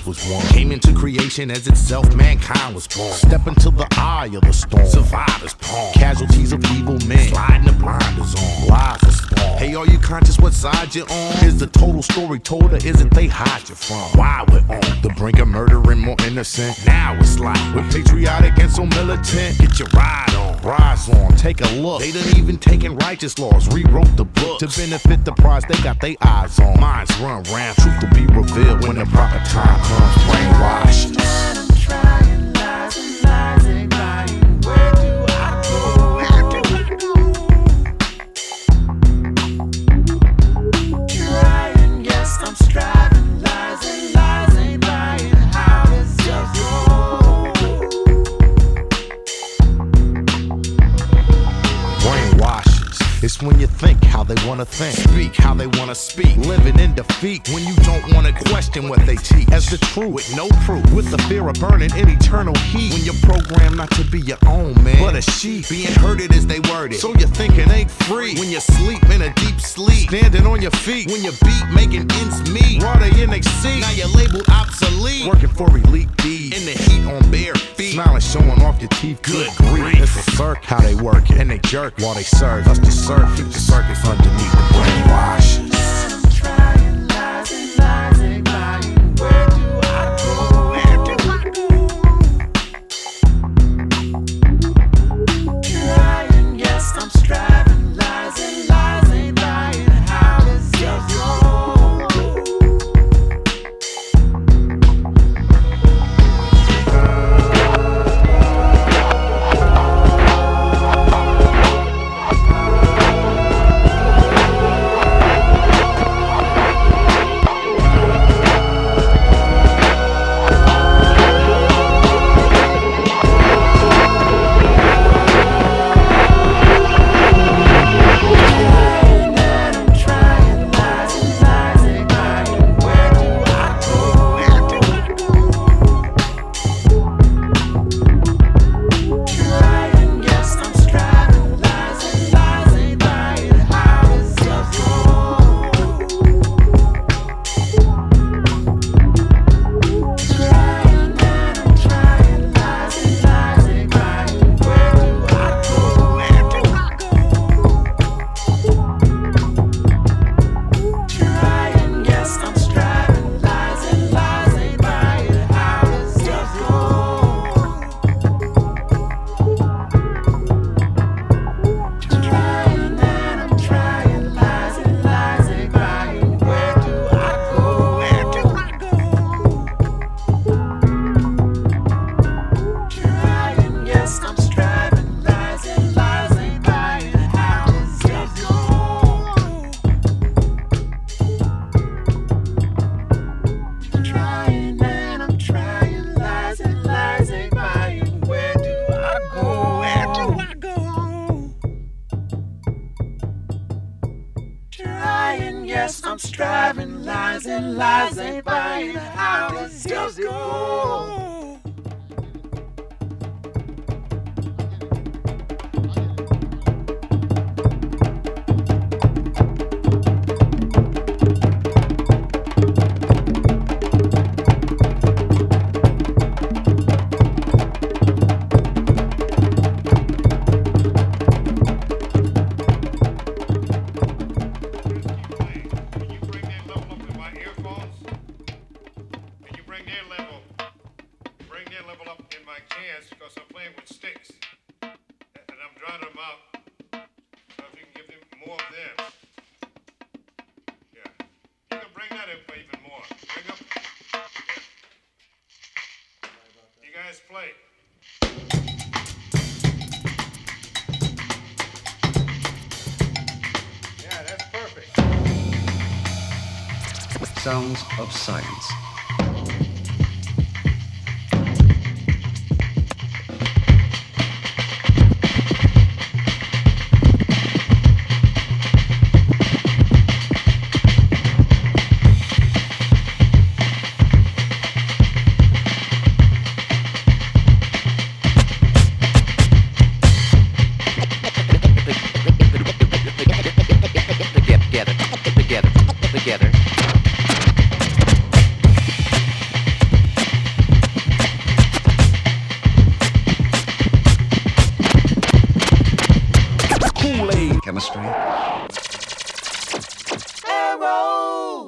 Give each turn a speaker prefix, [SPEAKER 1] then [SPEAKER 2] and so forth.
[SPEAKER 1] was won. Came into creation as itself, mankind was born. Step into the eye of the storm. Survivors palm. Casualties of evil men. Sliding the blinders on. Lies are spawned. Hey, are you conscious what side you're on? Is the total story told, or is it they hide you from? Why we're on the brink of murdering more innocent? Now it's like we're patriotic and so militant. Get your ride on. Rise on. Take a look. They done even taken righteous laws. Rewrote the book to benefit the prize they got their eyes on. Minds run round. Truth will be revealed when the proper time comes. Brainwashed.
[SPEAKER 2] I'm trying lies and lies ain't lying. Where do I go? Trying, yes, I'm striving. Lies and lies ain't lying. How does it go?
[SPEAKER 1] Brainwashes. It's when you think how they wanna think, speak how they wanna speak, living in defeat when you don't wanna question what they teach as the truth with no proof, with the fear of burning in eternal heat. When you're programmed not to be your own man, but a sheep, being herded as they word it, so your thinking ain't free. When you sleep in a deep sleep, standing on your feet, when you beat making ends meet, while they in they seat, now you're labeled obsolete. Working for elite deeds, in the heat on bare feet, smiling showing off your teeth, good grief. It's a circ how they work it, and they jerk while they serve us to serve. Keep the circus underneath the brainwashes.
[SPEAKER 2] I'm trying lies and lies ain't lying. Where do I go? Where do I go? Trying, yes, I'm striving. Lies and lies ain't lying. How does it go? Yes, I'm striving, lies and lies ain't buying. How does it go?
[SPEAKER 3] Sounds of Science. Together. chemistry.